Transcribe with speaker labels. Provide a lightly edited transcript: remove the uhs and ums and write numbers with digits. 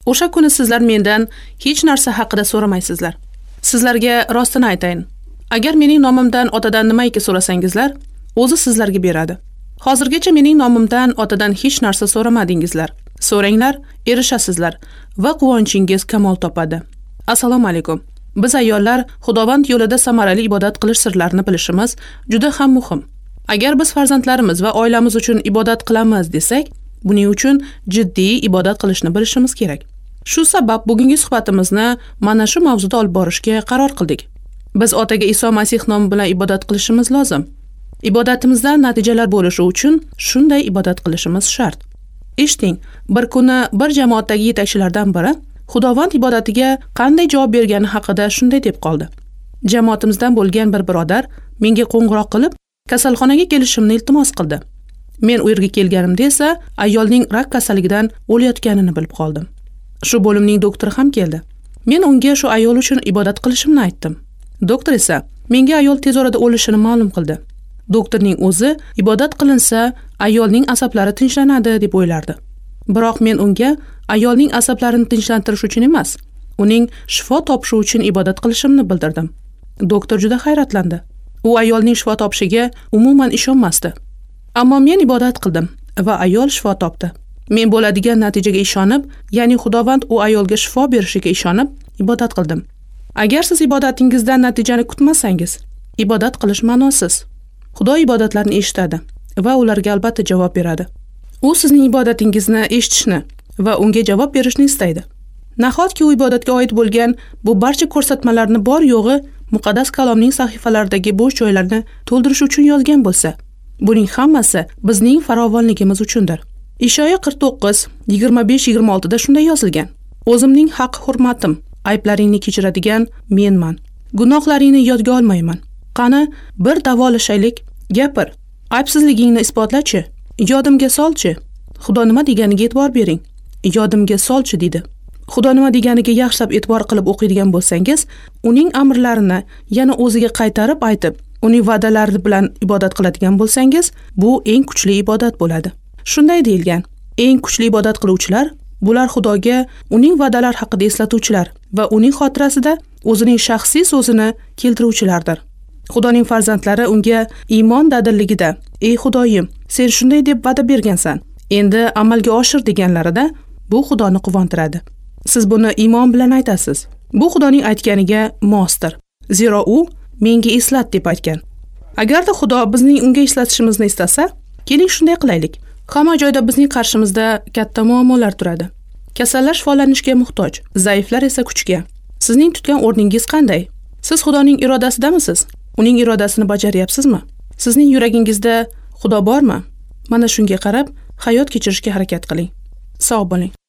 Speaker 1: O'sha kuni sizlar mendan hech narsa haqida so'ramaysizlar. Sizlarga rostini aytayin. Agar mening nomimdan otadan nimaiki so'rasangizlar, o'zi sizlarga beradi. Hozirgacha mening nomimdan otadan hech narsa so'ramadingizlar. So'ranglar, erishasizlar va quvonchingiz kamol topadi. Assalomu alaykum. Biz ayollar Xudovand yo'lida samarali ibodat qilish sirlarini bilishimiz juda ham muhim. Agar biz farzandlarimiz va oilamiz uchun ibodat qilamiz desak, buning uchun jiddiy ibodat qilishni bilishimiz kerak. Shu sabab bugungi suhbatimizni mana shu mavzuda olib borishga qaror qildik. Biz Otaga Iso Masih nomi bilan ibodat qilishimiz lozim. Ibodatimizdan natijalar bo'lishi uchun shunday ibodat qilishimiz shart. Eshiting, bir kuni bir jamoatdagi yetakchilardan biri Xudovand ibodatiga qanday javob bergani haqida shunday deb qoldi. Jamoatimizdan bo'lgan bir birodar menga qo'ng'iroq qilib, kasalxonaga kelishimni iltimos qildi. Men u yerga kelganimda esa ayolning rak kasalligidan o'layotganini bilib qoldim. Shu bo'limning doktori ham keldi. Men unga shu ayol uchun ibodat qilishimni aytdim. Doktor esa menga ayol tez orada o'lishini ma'lum qildi. Doktorning o'zi ibodat qilinsa, ayolning asablari tinchlanadi deb o'ylardi. Biroq men unga ayolning asablarini tinchlantirish uchun emas, uning shifo topishi uchun ibodat qilishimni bildirdim. Doktor juda hayratlandi. U ayolning shifo topishiga umuman ishonmasdi. Ammo men ibodat qildim va ayol shifo topdi. Men bo'ladigan natijaga ishonib, ya'ni Xudovand u ayolga shifo berishiga ishonib ibodat qildim. Agar siz ibodatingizdan natijani kutmasangiz, ibodat qilish ma'nosiz. Xudo ibodatlarni eshitadi va ularga albatta javob beradi. U sizning ibodatingizni eshitishni va unga javob berishni istaydi. Nahotki u ibodatga oid bo'lgan bu barcha ko'rsatmalarni bor yo'g'i muqaddas kalomning sahifalaridagi bo'sh joylarni to'ldirish uchun yozgan bo'lsa, buning hammasi bizning farovonligimiz uchundir. Ishoya 49:25-26 da shunday yozilgan. O'zimning haq-hurmatim, ayblaringni kechiradigan menman. Gunohlaringni yodga olmayman. Qani, bir davolashaylik, gapir. Aybsizligingni isbotlachi. Yodimga solchi. Xudo nima deganiga e'tibor bering. Yodimga solchi dedi. Xudo nima deganiga yaxshilab e'tibor qilib o'qiydigan bo'lsangiz, uning amrlarini yana o'ziga qaytarib aytib, uning va'dalari bilan ibodat qiladigan bo'lsangiz, bu eng kuchli ibodat bo'ladi. Shunday deyilgan: eng kuchli ibodat qiluvchilar bular Xudoga uning va'dalari haqida eslatuvchilar va uning xotirasida o'zining shaxsiy so'zini keltiruvchilardir. Xudoning farzandlari unga iymon dadilligida: "Ey Xudoyim, sen shunday deb va'da bergansan, endi amalga oshir" deganlarida bu Xudoni quvontiradi. Siz buni iymon bilan aytasiz. Bu Xudoning aytganiga mosdir. Zero u menga eslat deb aytgan. Agarda Xudo bizning unga eslatishimizni istasa, keling shunday qilaylik. Hamma joyda bizning qarshimizda katta muammolar turadi. Kasallar shifolanishga muhtoj, zaiflar esa kuchga. Sizning tutgan o'rningiz qanday? Siz Xudoning irodasidamisiz? Uning irodasini bajaryapsizmi? Sizning yuragingizda Xudo bormi? Mana shunga qarab hayot kechirishga harakat qiling. Sog' bo'ling.